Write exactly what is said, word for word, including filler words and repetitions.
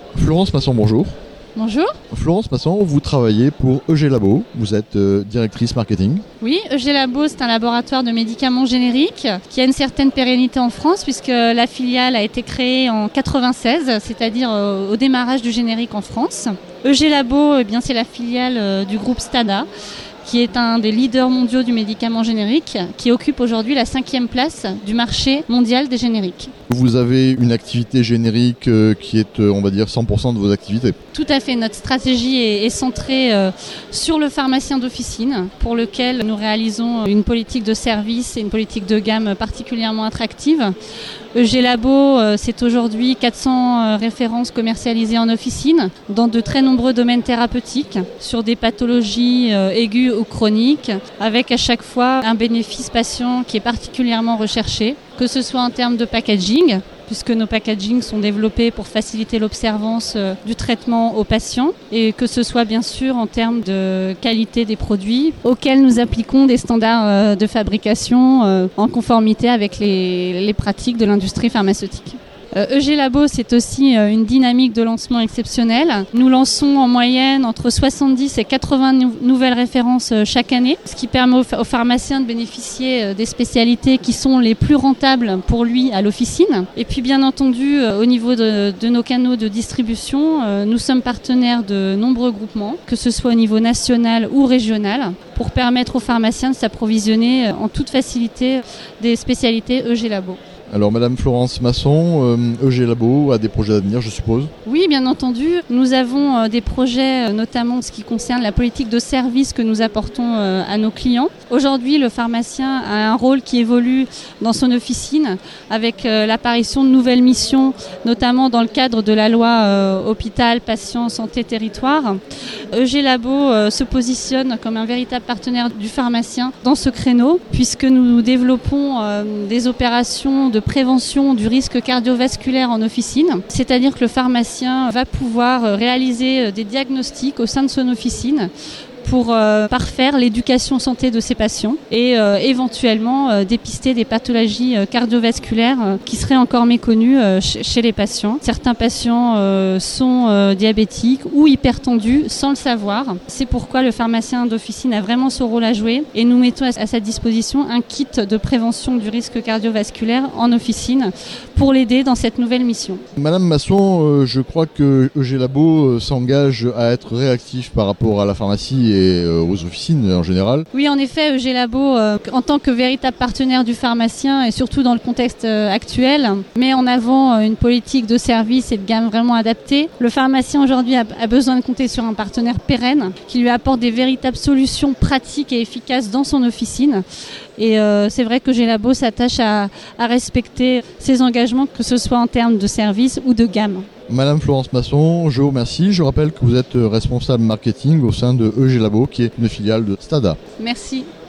Florence Masson, bonjour. Bonjour. Florence Masson, vous travaillez pour E G Labo, vous êtes euh, directrice marketing. Oui, E G Labo, c'est un laboratoire de médicaments génériques qui a une certaine pérennité en France puisque la filiale a été créée en quatre-vingt-seize, c'est-à-dire au démarrage du générique en France. E G Labo, eh bien, c'est la filiale du groupe Stada, qui est un des leaders mondiaux du médicament générique, qui occupe aujourd'hui la cinquième place du marché mondial des génériques. Vous avez une activité générique euh, qui est, euh, on va dire, cent pour cent de vos activités. Tout à fait. Notre stratégie est, est centrée euh, sur le pharmacien d'officine, pour lequel nous réalisons une politique de service et une politique de gamme particulièrement attractive. E G Labo, euh, c'est aujourd'hui quatre cents euh, références commercialisées en officine, dans de très nombreux domaines thérapeutiques, sur des pathologies euh, aiguës ou chroniques, avec à chaque fois un bénéfice patient qui est particulièrement recherché, que ce soit en termes de packaging, puisque nos packagings sont développés pour faciliter l'observance euh, du traitement aux patients, et que ce soit bien sûr en termes de qualité des produits, auxquels nous appliquons des standards euh, de fabrication euh, en conformité avec les, les pratiques de l'industrie pharmaceutique. E G Labo, c'est aussi une dynamique de lancement exceptionnelle. Nous lançons en moyenne entre soixante-dix et quatre-vingts nou- nouvelles références chaque année, ce qui permet aux, aux pharmaciens de bénéficier des spécialités qui sont les plus rentables pour lui à l'officine. Et puis bien entendu, au niveau de, de nos canaux de distribution, nous sommes partenaires de nombreux groupements, que ce soit au niveau national ou régional, pour permettre aux pharmaciens de s'approvisionner en toute facilité des spécialités E G Labo. Alors Madame Florence Masson, euh, E G Labo a des projets d'avenir, je suppose? Oui, bien entendu. Nous avons euh, des projets, euh, notamment en ce qui concerne la politique de service que nous apportons euh, à nos clients. Aujourd'hui, le pharmacien a un rôle qui évolue dans son officine avec euh, l'apparition de nouvelles missions, notamment dans le cadre de la loi euh, Hôpital, Patient, Santé, Territoire. E G Labo euh, se positionne comme un véritable partenaire du pharmacien dans ce créneau, puisque nous développons euh, des opérations de prévention du risque cardiovasculaire en officine, c'est-à-dire que le pharmacien va pouvoir réaliser des diagnostics au sein de son officine pour euh, parfaire l'éducation santé de ses patients et euh, éventuellement euh, dépister des pathologies euh, cardiovasculaires euh, qui seraient encore méconnues euh, ch- chez les patients. Certains patients euh, sont euh, diabétiques ou hypertendus sans le savoir. C'est pourquoi le pharmacien d'officine a vraiment ce rôle à jouer et nous mettons à, à sa disposition un kit de prévention du risque cardiovasculaire en officine pour l'aider dans cette nouvelle mission. Madame Masson, euh, je crois que E G Labo euh, s'engage à être réactif par rapport à la pharmacie et euh, aux officines en général. Oui, en effet, E G Labo, euh, en tant que véritable partenaire du pharmacien et surtout dans le contexte euh, actuel, met en avant euh, une politique de service et de gamme vraiment adaptée. Le pharmacien aujourd'hui a, a besoin de compter sur un partenaire pérenne qui lui apporte des véritables solutions pratiques et efficaces dans son officine. Et euh, c'est vrai que E G Labo s'attache à, à respecter ses engagements, que ce soit en termes de service ou de gamme. Madame Florence Masson, je vous remercie. Je rappelle que vous êtes responsable marketing au sein de E G Labo, qui est une filiale de Stada. Merci.